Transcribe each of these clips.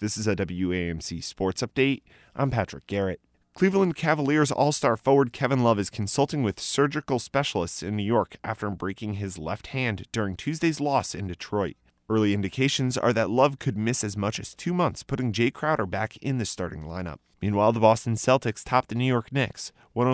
This is a WAMC Sports Update. I'm Patrick Garrett. Cleveland Cavaliers All-Star forward Kevin Love is consulting with surgical specialists in New York after breaking his left hand during Tuesday's loss in Detroit. Early indications are that Love could miss as much as 2 months, putting Jay Crowder back in the starting lineup. Meanwhile, the Boston Celtics topped the New York Knicks,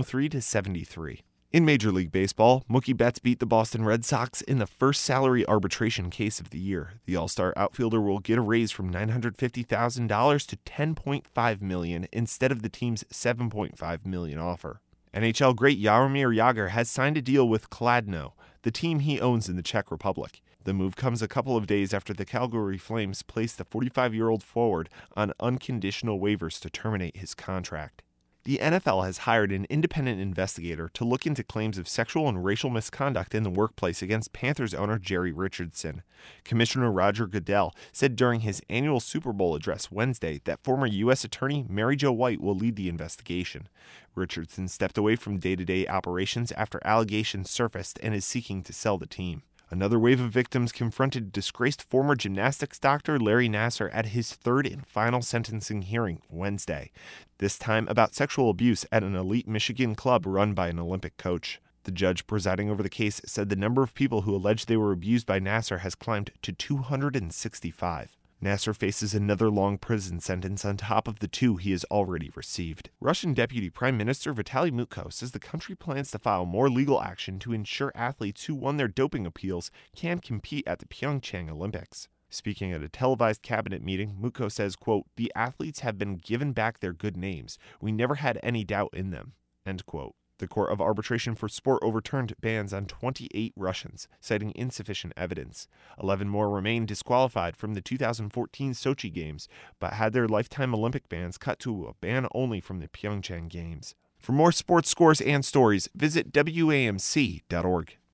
103-73. In Major League Baseball, Mookie Betts beat the Boston Red Sox in the first salary arbitration case of the year. The All-Star outfielder will get a raise from $950,000 to $10.5 million instead of the team's $7.5 million offer. NHL great Jaromir Jagr has signed a deal with Kladno, the team he owns in the Czech Republic. The move comes a couple of days after the Calgary Flames placed the 45-year-old forward on unconditional waivers to terminate his contract. The NFL has hired an independent investigator to look into claims of sexual and racial misconduct in the workplace against Panthers owner Jerry Richardson. Commissioner Roger Goodell said during his annual Super Bowl address Wednesday that former U.S. Attorney Mary Jo White will lead the investigation. Richardson stepped away from day-to-day operations after allegations surfaced and is seeking to sell the team. Another wave of victims confronted disgraced former gymnastics doctor Larry Nassar at his third and final sentencing hearing Wednesday, this time about sexual abuse at an elite Michigan club run by an Olympic coach. The judge presiding over the case said the number of people who allege they were abused by Nassar has climbed to 265. Nassar faces another long prison sentence on top of the 2 he has already received. Russian Deputy Prime Minister Vitaly Mutko says the country plans to file more legal action to ensure athletes who won their doping appeals can compete at the Pyeongchang Olympics. Speaking at a televised cabinet meeting, Mutko says, quote, "The athletes have been given back their good names. We never had any doubt in them," end quote. The Court of Arbitration for Sport overturned bans on 28 Russians, citing insufficient evidence. 11 more remain disqualified from the 2014 Sochi Games, but had their lifetime Olympic bans cut to a ban only from the Pyeongchang Games. For more sports scores and stories, visit WAMC.org.